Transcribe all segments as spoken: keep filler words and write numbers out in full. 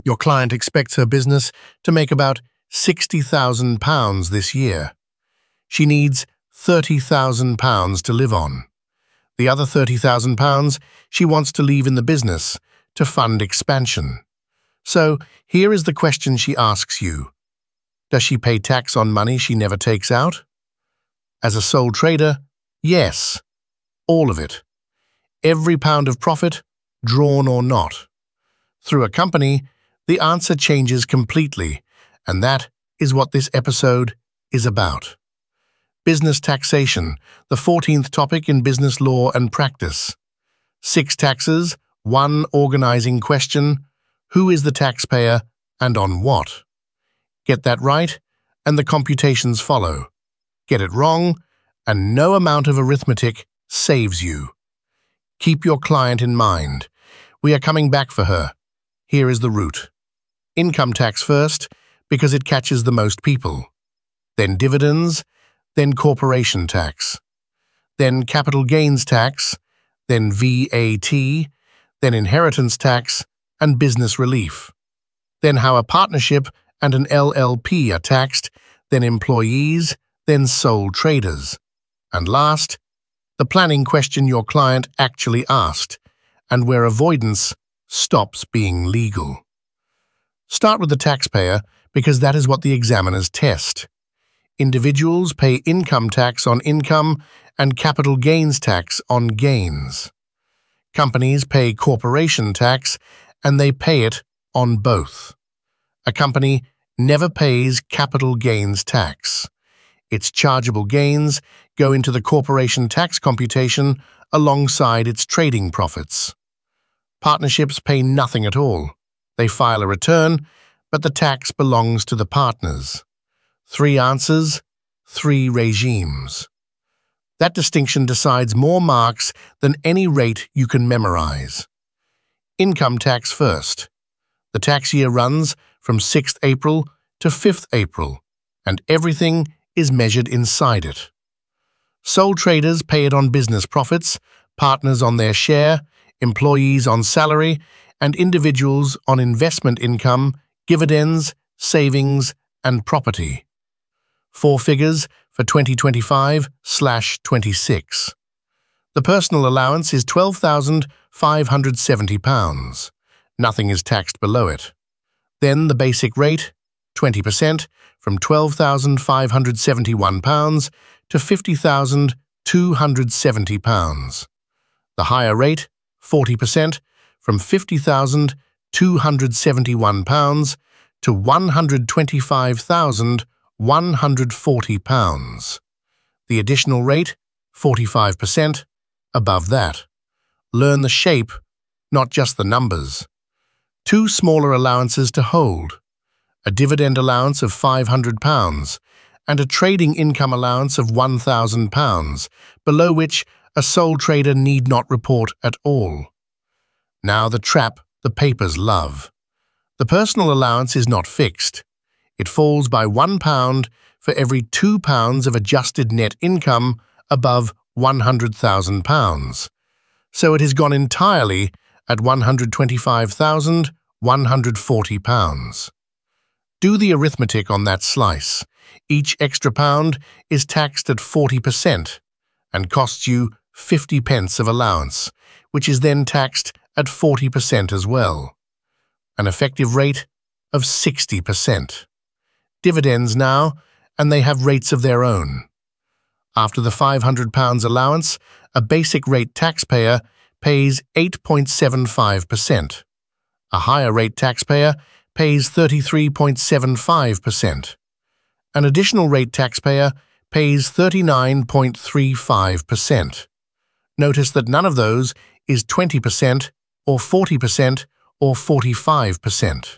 Your client expects her business to make about sixty thousand pounds this year. She needs thirty thousand pounds to live on. The other thirty thousand pounds she wants to leave in the business to fund expansion. So here is the question she asks you. Does she pay tax on money she never takes out? As a sole trader, yes. All of it. Every pound of profit, drawn or not. Through a company, the answer changes completely, and that is what this episode is about. Business taxation, the fourteenth topic in business law and practice. Six taxes, one organizing question. Who is the taxpayer and on what? Get that right, and the computations follow. Get it wrong, and no amount of arithmetic saves you. Keep your client in mind. We are coming back for her. Here is the route. Income tax first, because it catches the most people. Then dividends, then corporation tax. Then capital gains tax, then V A T, then inheritance tax, and business relief. Then how a partnership and an L L P are taxed, then employees, then sole traders. And last, the planning question your client actually asked, and where avoidance stops being legal. Start with the taxpayer, because that is what the examiners test. Individuals pay income tax on income and capital gains tax on gains. Companies pay corporation tax, and they pay it on both. A company never pays capital gains tax. Its chargeable gains go into the corporation tax computation alongside its trading profits. Partnerships pay nothing at all. They file a return, but the tax belongs to the partners. Three answers, three regimes. That distinction decides more marks than any rate you can memorize. Income tax first. The tax year runs from sixth April to fifth April, and everything is measured inside it. Sole traders pay it on business profits, partners on their share, employees on salary, and individuals on investment income, dividends, savings, and property. Four figures for twenty twenty-five twenty-six. The personal allowance is twelve thousand five hundred seventy pounds. Nothing is taxed below it. Then the basic rate, twenty percent, from twelve thousand five hundred seventy-one pounds to fifty thousand two hundred seventy pounds. The higher rate, forty percent, from fifty thousand two hundred seventy-one pounds to one hundred twenty-five thousand one hundred forty pounds. The additional rate, forty-five percent, above that. Learn the shape, not just the numbers. Two smaller allowances to hold. A dividend allowance of five hundred pounds and a trading income allowance of one thousand pounds, below which a sole trader need not report at all. Now the trap the papers love. The personal allowance is not fixed. It falls by one pound for every two pounds of adjusted net income above one hundred thousand pounds. So it has gone entirely at one hundred twenty-five thousand one hundred forty pounds. Do the arithmetic on that slice. Each extra pound is taxed at forty percent and costs you fifty pence of allowance, which is then taxed at forty percent as well. An effective rate of sixty percent. Dividends now, and they have rates of their own. After the five hundred pounds allowance, a basic rate taxpayer pays eight point seven five percent. A higher rate taxpayer pays thirty-three point seven five percent. An additional rate taxpayer pays thirty-nine point three five percent. Notice that none of those is twenty percent or forty percent or forty-five percent.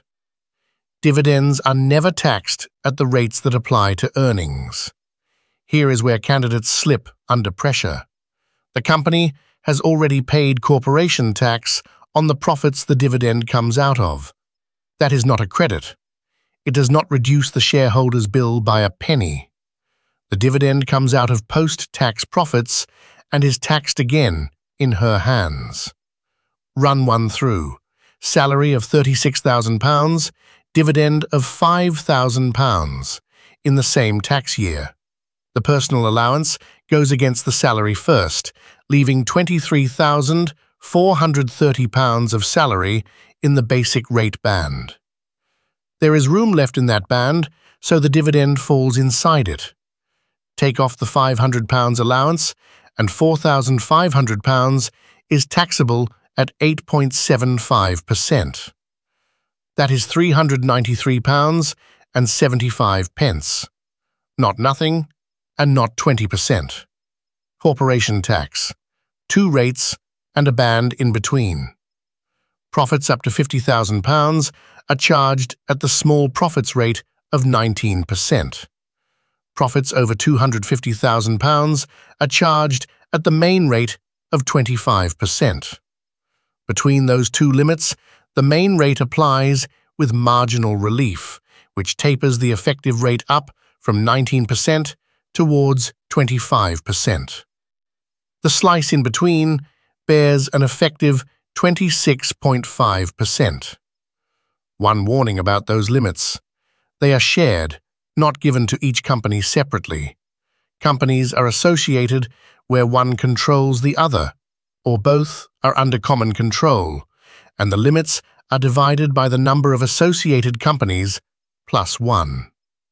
Dividends are never taxed at the rates that apply to earnings. Here is where candidates slip under pressure. The company has already paid corporation tax on the profits the dividend comes out of. That is not a credit. It does not reduce the shareholder's bill by a penny. The dividend comes out of post-tax profits and is taxed again in her hands. Run one through. salary of thirty-six thousand pounds, dividend of five thousand pounds in the same tax year. The personal allowance goes against the salary first, leaving twenty-three thousand four hundred thirty pounds of salary in the basic rate band. There is room left in that band, so the dividend falls inside it. Take off the five hundred pounds allowance, and four thousand five hundred pounds is taxable at eight point seven five percent. That is three hundred ninety-three pounds and seventy-five pence. Not nothing, and not twenty percent. Corporation tax. Two rates and a band in between. Profits up to fifty thousand pounds are charged at the small profits rate of nineteen percent. Profits over two hundred fifty thousand pounds are charged at the main rate of twenty-five percent. Between those two limits, the main rate applies with marginal relief, which tapers the effective rate up from nineteen percent towards twenty-five percent. The slice in between bears an effective twenty-six point five percent. One warning about those limits. They are shared, not given to each company separately. Companies are associated where one controls the other, or both are under common control, and the limits are divided by the number of associated companies plus one.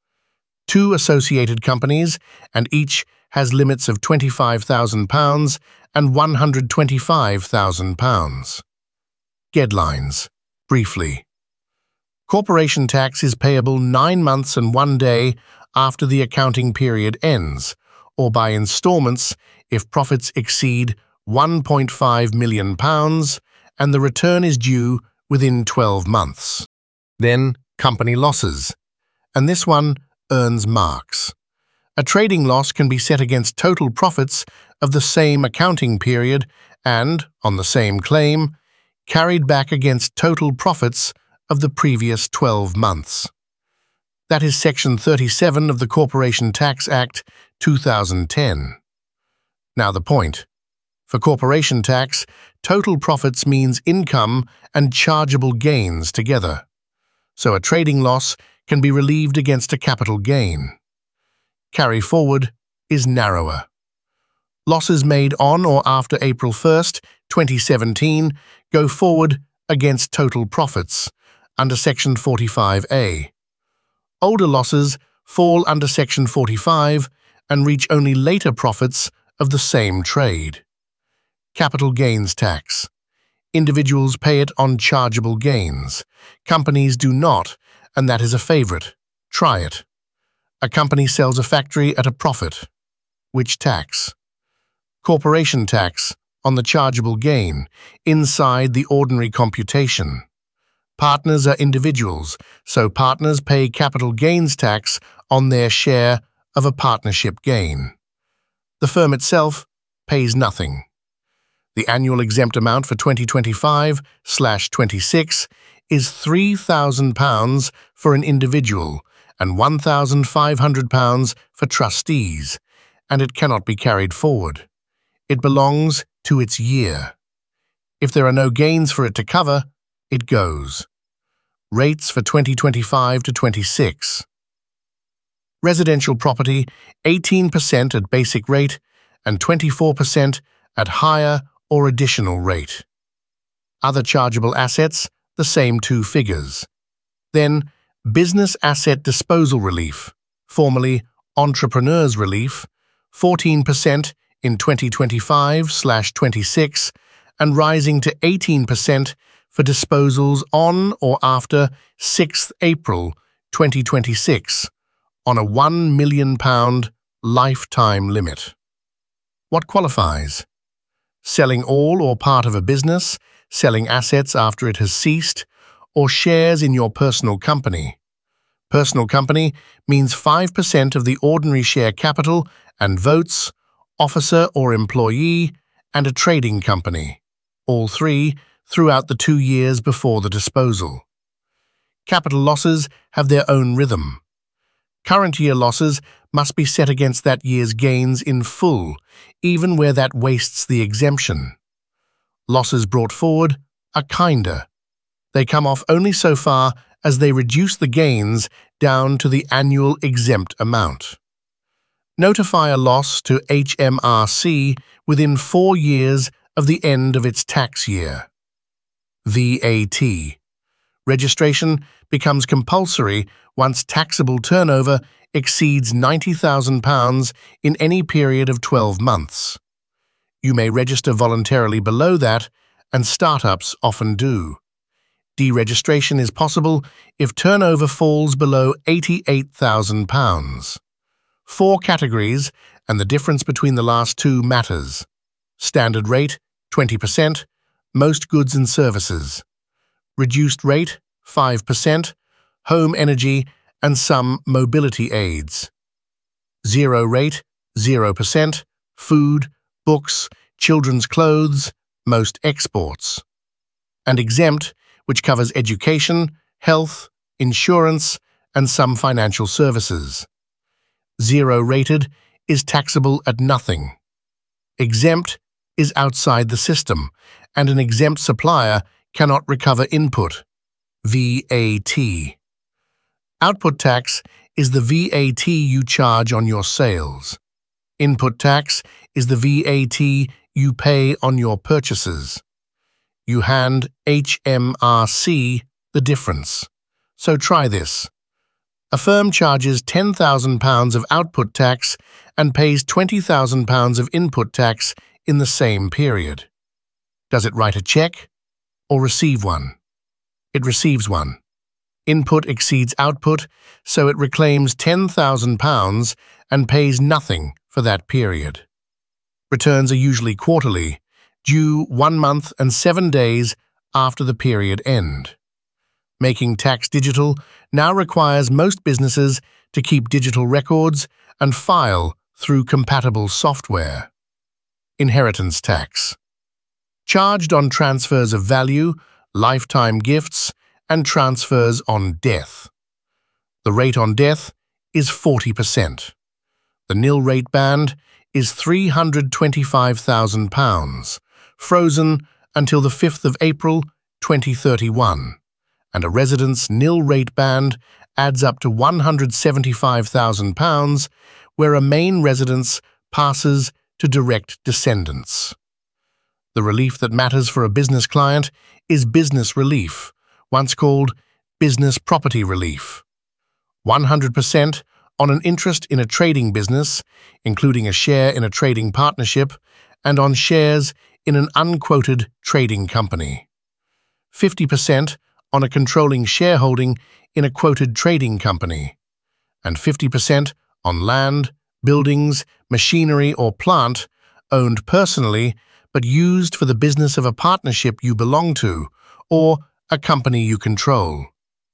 Two associated companies, and each has limits of twenty-five thousand pounds and one hundred twenty-five thousand pounds. Guidelines. Briefly. Corporation tax is payable nine months and one day after the accounting period ends, or by instalments if profits exceed one point five million pounds and the return is due within twelve months. Then, company losses. And this one earns marks. A trading loss can be set against total profits of the same accounting period and, on the same claim, carried back against total profits of the previous twelve months. That is Section thirty-seven of the Corporation Tax Act two thousand ten. Now the point. For corporation tax, total profits means income and chargeable gains together. So a trading loss can be relieved against a capital gain. Carry forward is narrower. Losses made on or after April first, twenty seventeen go forward against total profits under Section forty-five A. Older losses fall under Section forty-five and reach only later profits of the same trade. Capital gains tax. Individuals pay it on chargeable gains. Companies do not, and that is a favorite. Try it. A company sells a factory at a profit. Which tax? Corporation tax on the chargeable gain, inside the ordinary computation. Partners are individuals, so partners pay capital gains tax on their share of a partnership gain. The firm itself pays nothing. The annual exempt amount for twenty twenty-five twenty-six is three thousand pounds for an individual and one thousand five hundred pounds for trustees, and it cannot be carried forward. It belongs to its year. If there are no gains for it to cover, it goes. Rates for twenty twenty-five to twenty-six. Residential property, eighteen percent at basic rate and twenty-four percent at higher or additional rate. Other chargeable assets, the same two figures. Then, business asset disposal relief, formerly entrepreneurs relief, fourteen percent in twenty twenty-five twenty-six and rising to eighteen percent for disposals on or after sixth April twenty twenty-six on a one million pound lifetime limit. What qualifies? Selling all or part of a business, selling assets after it has ceased, or shares in your personal company. Personal company means five percent of the ordinary share capital and votes, officer or employee, and a trading company, all three throughout the two years before the disposal. Capital losses have their own rhythm. Current year losses must be set against that year's gains in full, even where that wastes the exemption. Losses brought forward are kinder. They come off only so far as they reduce the gains down to the annual exempt amount. Notify a loss to H M R C within four years of the end of its tax year. V A T. Registration becomes compulsory once taxable turnover exceeds ninety thousand pounds in any period of twelve months. You may register voluntarily below that, and startups often do. Deregistration is possible if turnover falls below eighty-eight thousand pounds. Four categories, and the difference between the last two matters. Standard rate, twenty percent, most goods and services. Reduced rate, five percent, home energy and some mobility aids. Zero rate, zero percent, food, books, children's clothes, most exports. And exempt, which covers education, health, insurance, and some financial services. Zero-rated is taxable at nothing. Exempt is outside the system, and an exempt supplier cannot recover input, V A T. Output tax is the V A T you charge on your sales. Input tax is the V A T you pay on your purchases. You hand H M R C the difference. So try this. A firm charges ten thousand pounds of output tax and pays twenty thousand pounds of input tax in the same period. Does it write a check or receive one? It receives one. Input exceeds output, so it reclaims ten thousand pounds and pays nothing for that period. Returns are usually quarterly, due one month and seven days after the period end. Making tax digital now requires most businesses to keep digital records and file through compatible software. Inheritance tax. Charged on transfers of value, lifetime gifts, and transfers on death. The rate on death is forty percent. The nil rate band is three hundred twenty-five thousand pounds, frozen until the fifth of April twenty thirty-one, and a resident's nil rate band adds up to one hundred seventy-five thousand pounds, where a main residence passes to direct descendants. The relief that matters for a business client is business relief, once called business property relief. one hundred percent on an interest in a trading business, including a share in a trading partnership, and on shares in an unquoted trading company. fifty percent on a controlling shareholding in a quoted trading company, and fifty percent on land, buildings, machinery or plant owned personally but used for the business of a partnership you belong to or a company you control.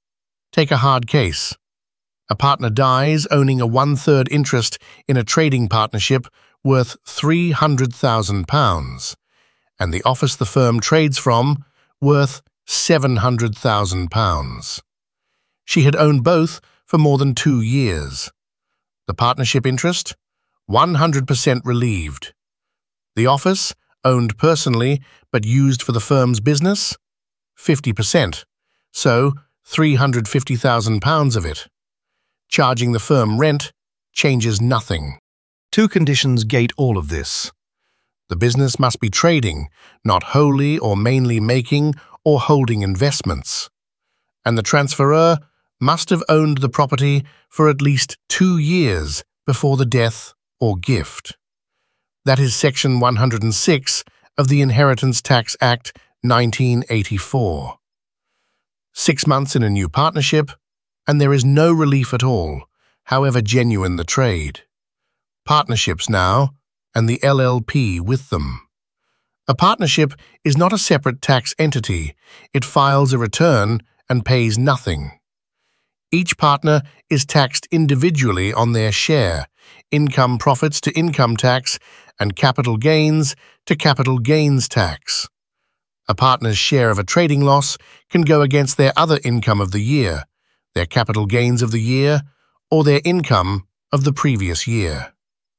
Take a hard case. A partner dies owning a one-third interest in a trading partnership worth three hundred thousand pounds, and the office the firm trades from worth seven hundred thousand pounds. She had owned both for more than two years. The partnership interest? one hundred percent relieved. The office, owned personally but used for the firm's business? fifty percent, so three hundred fifty thousand pounds of it. Charging the firm rent changes nothing. Two conditions gate all of this. The business must be trading, not wholly or mainly making or holding investments. And the transferor must have owned the property for at least two years before the death or gift. That is Section one hundred six of the Inheritance Tax Act nineteen eighty-four. Six months in a new partnership, and there is no relief at all, however genuine the trade. Partnerships now, and the L L P with them. A partnership is not a separate tax entity. It files a return and pays nothing. Each partner is taxed individually on their share, income profits to income tax, and capital gains to capital gains tax. A partner's share of a trading loss can go against their other income of the year, their capital gains of the year, or their income of the previous year.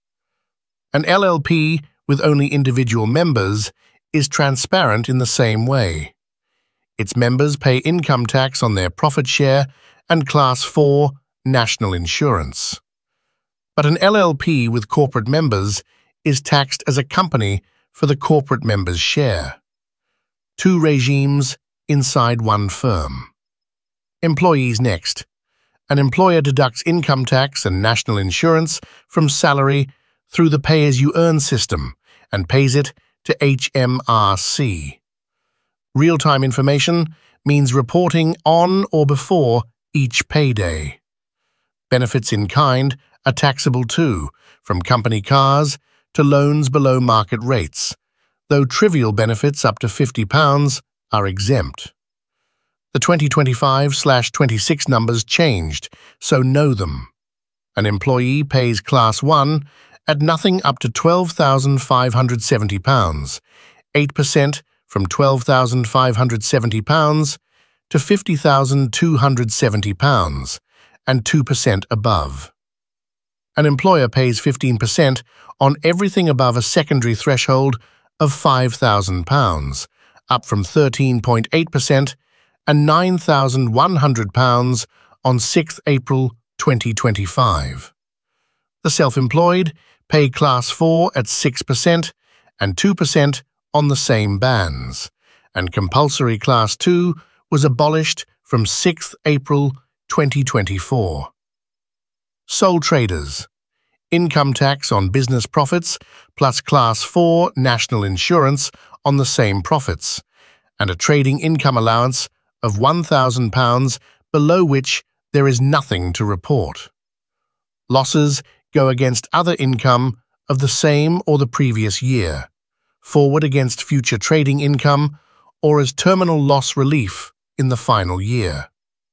An L L P with only individual members is transparent in the same way. Its members pay income tax on their profit share and Class four national insurance. But an L L P with corporate members is taxed as a company for the corporate members' share. Two regimes inside one firm. Employees next. An employer deducts income tax and national insurance from salary through the pay-as-you-earn system and pays it to H M R C. Real-time information means reporting on or before each payday. Benefits in kind are taxable too, from company cars to loans below market rates, though trivial benefits up to fifty pounds are exempt. The twenty twenty-five twenty-six numbers changed, so know them. An employee pays Class one at nothing up to twelve thousand five hundred seventy pounds, eight percent from twelve thousand five hundred seventy pounds to fifty thousand two hundred seventy pounds, and two percent above. An employer pays fifteen percent on everything above a secondary threshold of five thousand pounds, up from thirteen point eight percent and nine thousand one hundred pounds on sixth April twenty twenty-five. The self-employed pay Class four at six percent and two percent on the same bands, and compulsory Class two was abolished from sixth April twenty twenty-four. Sole traders. Income tax on business profits plus Class four national insurance on the same profits, and a trading income allowance of one thousand pounds below which there is nothing to report. Losses go against other income of the same or the previous year, forward against future trading income, or as terminal loss relief in the final year.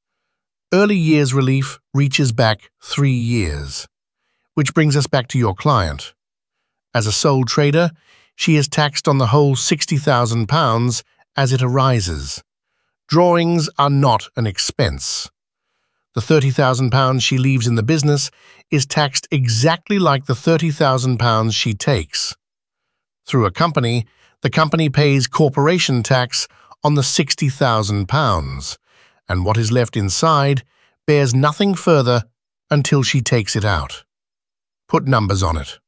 Early years relief reaches back three years. Which brings us back to your client. As a sole trader, she is taxed on the whole sixty thousand pounds as it arises. Drawings are not an expense. The thirty thousand pounds she leaves in the business is taxed exactly like the thirty thousand pounds she takes. Through a company, the company pays corporation tax on the sixty thousand pounds, and what is left inside bears nothing further until she takes it out. Put numbers on it.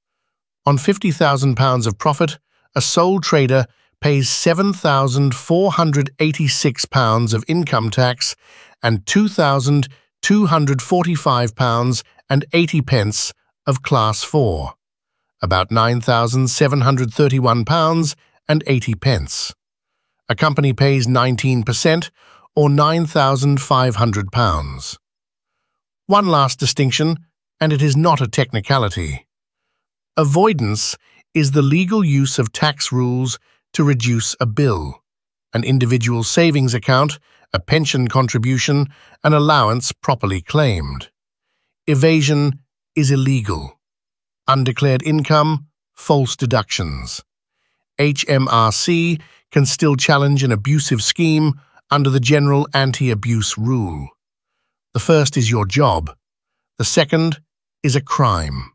On fifty thousand pounds of profit, a sole trader pays seven thousand four hundred eighty-six pounds of income tax and two thousand two hundred forty-five pounds and eighty pence of Class four, about nine thousand seven hundred thirty-one pounds and eighty pence. A company pays nineteen percent or nine thousand five hundred pounds. One last distinction, and it is not a technicality. Avoidance is the legal use of tax rules to reduce a bill, an individual savings account, a pension contribution, an allowance properly claimed. Evasion is illegal. Undeclared income, false deductions. H M R C can still challenge an abusive scheme under the General Anti-Abuse Rule. The first is your job. The second is a crime.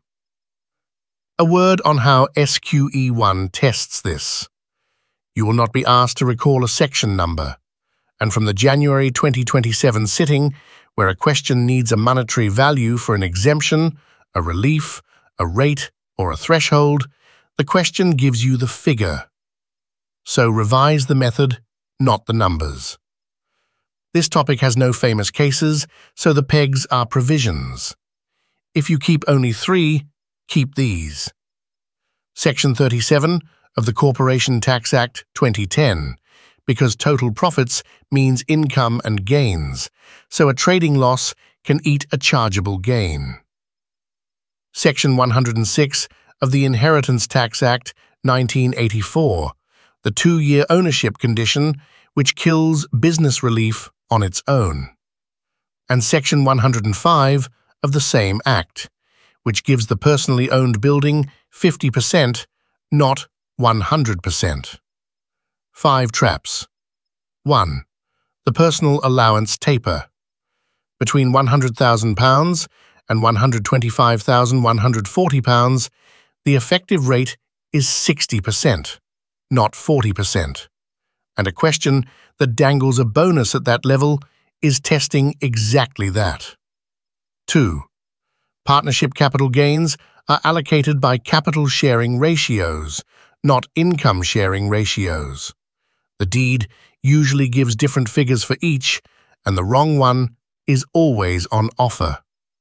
A word on how S Q E one tests this. You will not be asked to recall a section number, and from the January twenty twenty-seven sitting, where a question needs a monetary value for an exemption, a relief, a rate, or a threshold, the question gives you the figure. So revise the method, not the numbers. This topic has no famous cases, so the pegs are provisions. If you keep only three, keep these. Section thirty-seven of the Corporation Tax Act twenty ten, because total profits means income and gains, so a trading loss can eat a chargeable gain. Section one hundred six of the Inheritance Tax Act nineteen eighty-four, the two-year ownership condition which kills business relief on its own. And Section one hundred five of the same Act, which gives the personally owned building fifty percent, not one hundred percent. Five traps. one. The personal allowance taper. Between one hundred thousand pounds and one hundred twenty-five thousand one hundred forty pounds, the effective rate is sixty percent, not forty percent, and a question that dangles a bonus at that level is testing exactly that. two. Partnership capital gains are allocated by capital sharing ratios, not income sharing ratios. The deed usually gives different figures for each, and the wrong one is always on offer.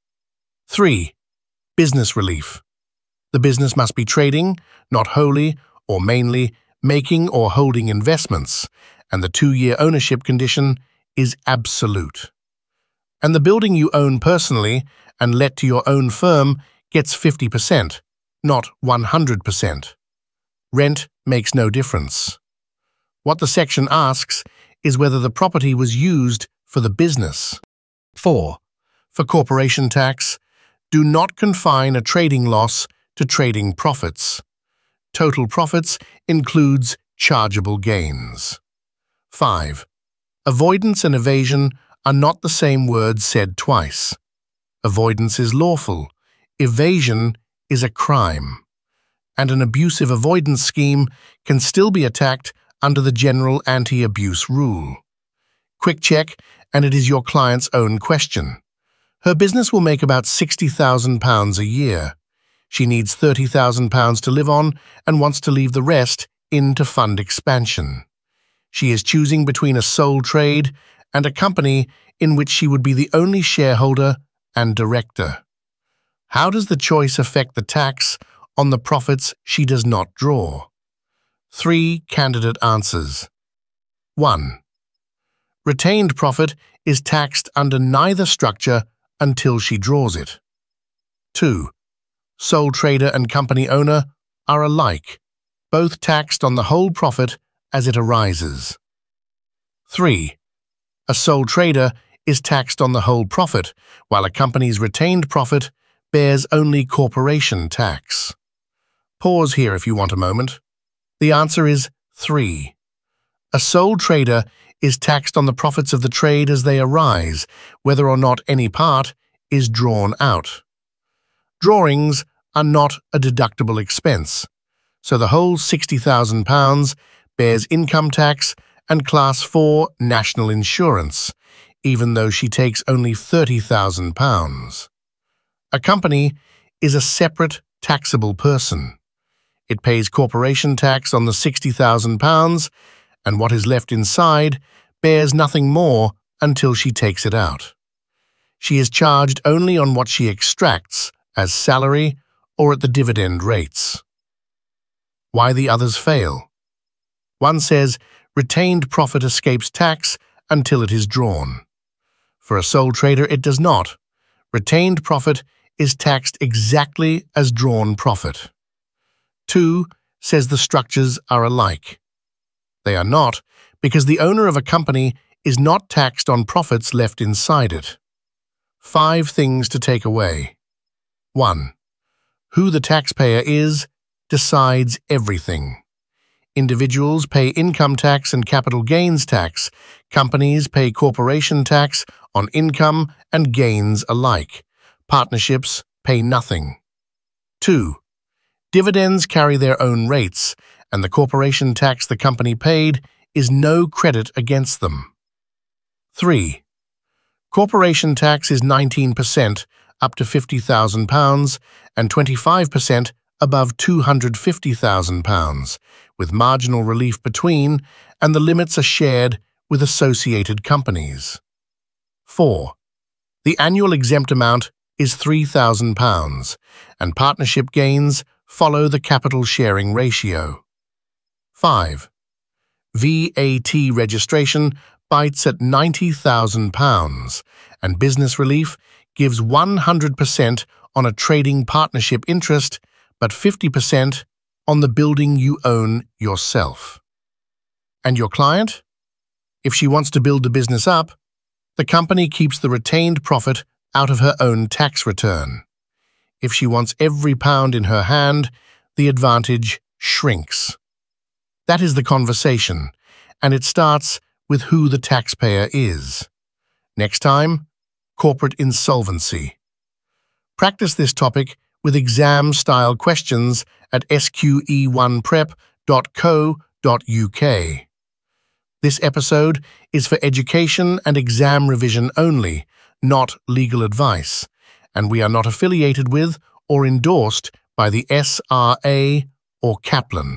three. Business relief. The business must be trading, not wholly or mainly making or holding investments, and the two-year ownership condition is absolute. And the building you own personally and let to your own firm gets fifty percent, not one hundred percent. Rent makes no difference. What the section asks is whether the property was used for the business. four. For corporation tax, do not confine a trading loss to trading profits. Total profits includes chargeable gains. five. Avoidance and evasion are not the same word said twice. Avoidance is lawful. Evasion is a crime. And an abusive avoidance scheme can still be attacked under the general anti-abuse rule. Quick check, and it is your client's own question. Her business will make about sixty thousand pounds a year. She needs thirty thousand pounds to live on and wants to leave the rest in to fund expansion. She is choosing between a sole trade and a company in which she would be the only shareholder and director. How does the choice affect the tax on the profits she does not draw? Three candidate answers. one. Retained profit is taxed under neither structure until she draws it. two. Sole trader and company owner are alike, both taxed on the whole profit as it arises. three. A sole trader is taxed on the whole profit, while a company's retained profit bears only corporation tax. Pause here if you want a moment. The answer is three. A sole trader is taxed on the profits of the trade as they arise, whether or not any part is drawn out. Drawings are not a deductible expense, so the whole sixty thousand pounds bears income tax and Class four national insurance, even though she takes only thirty thousand pounds. A company is a separate taxable person. It pays corporation tax on the sixty thousand pounds, and what is left inside bears nothing more until she takes it out. She is charged only on what she extracts as salary or at the dividend rates. Why the others fail? One says retained profit escapes tax until it is drawn. For a sole trader, it does not. Retained profit is taxed exactly as drawn profit. Two says the structures are alike. They are not, because the owner of a company is not taxed on profits left inside it. Five things to take away. one. Who the taxpayer is decides everything. Individuals pay income tax and capital gains tax. Companies pay corporation tax on income and gains alike. Partnerships pay nothing. two. Dividends carry their own rates, and the corporation tax the company paid is no credit against them. three. Corporation tax is nineteen percent up to fifty thousand pounds and twenty-five percent above two hundred fifty thousand pounds, with marginal relief between, and the limits are shared with associated companies. four. The annual exempt amount is three thousand pounds, and partnership gains follow the capital sharing ratio. five. V A T registration bites at ninety thousand pounds, and business relief gives one hundred percent on a trading partnership interest, but fifty percent on the building you own yourself. And your client? If she wants to build the business up, the company keeps the retained profit out of her own tax return. If she wants every pound in her hand, the advantage shrinks. That is the conversation, and it starts with who the taxpayer is. Next time, corporate insolvency. Practice this topic with exam-style questions at S Q E one prep dot co dot U K. This episode is for education and exam revision only, not legal advice, and we are not affiliated with or endorsed by the S R A or Kaplan.